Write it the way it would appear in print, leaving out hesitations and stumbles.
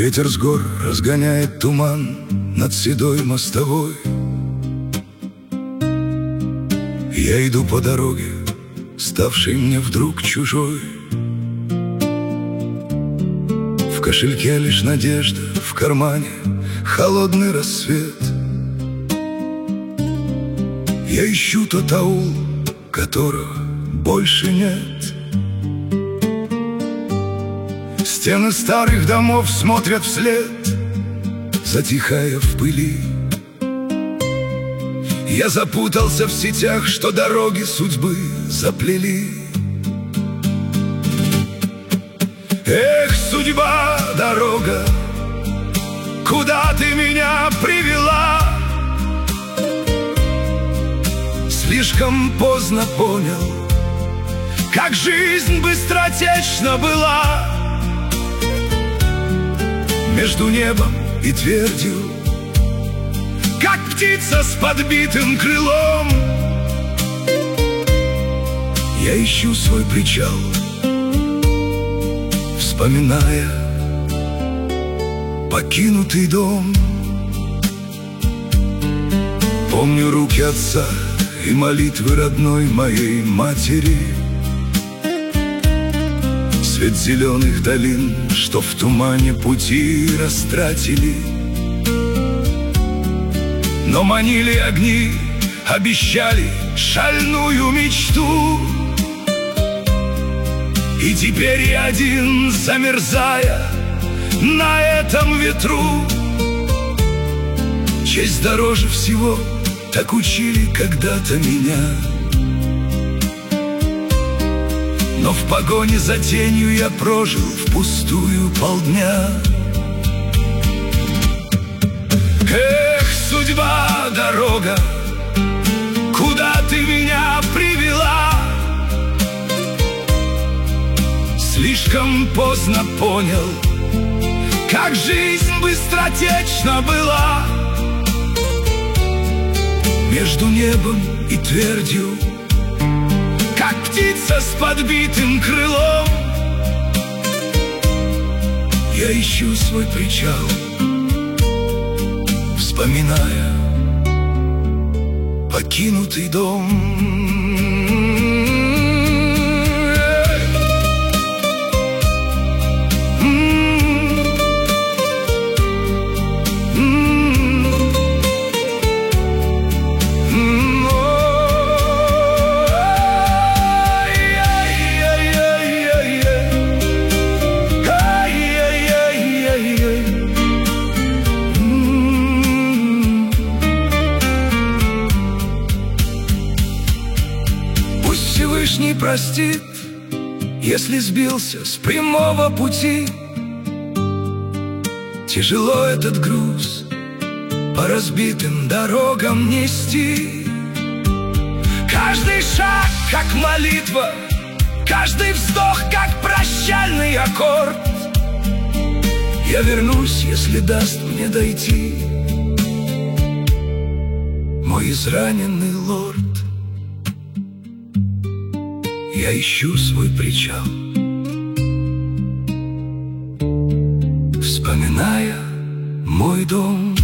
Ветер с гор разгоняет туман над седой мостовой. Я иду по дороге, ставшей мне вдруг чужой. В кошельке лишь надежда, в кармане холодный рассвет. Я ищу тот аул, которого больше нет. Стены старых домов смотрят вслед, затихая в пыли. Я запутался в сетях, что дороги судьбы заплели. Эх, судьба, дорога, куда ты меня привела? Слишком поздно понял, как жизнь быстротечна была. Между небом и твердью, как птица с подбитым крылом, я ищу свой причал, вспоминая покинутый дом. Помню руки отца и молитвы родной моей матери, свет зеленых долин, что в тумане пути растратили. Но манили огни, обещали шальную мечту. И теперь я один, замерзая на этом ветру. Честь дороже всего, так учили когда-то меня. Но в погоне за тенью я прожил впустую полдня. Эх, судьба, дорога, куда ты меня привела? Слишком поздно понял, как жизнь быстротечна была. Между небом и твердью, как птица с подбитым крылом, я ищу свой причал, вспоминая покинутый дом. Всевышний простит, если сбился с прямого пути. Тяжело этот груз по разбитым дорогам нести. Каждый шаг, как молитва, каждый вздох, как прощальный аккорд. Я вернусь, если даст мне дойти мой израненный лорд. Я ищу свой причал, вспоминая мой дом.